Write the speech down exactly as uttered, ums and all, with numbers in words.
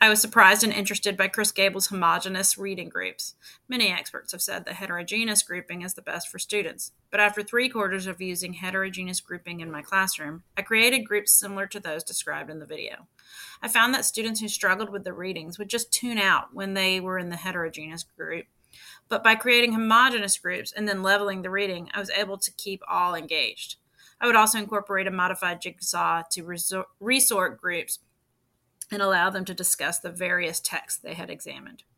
I was surprised and interested by Chris Gable's homogeneous reading groups. Many experts have said that heterogeneous grouping is the best for students, but after three quarters of using heterogeneous grouping in my classroom, I created groups similar to those described in the video. I found that students who struggled with the readings would just tune out when they were in the heterogeneous group, but by creating homogeneous groups and then leveling the reading, I was able to keep all engaged. I would also incorporate a modified jigsaw to resort, resort groups and allow them to discuss the various texts they had examined.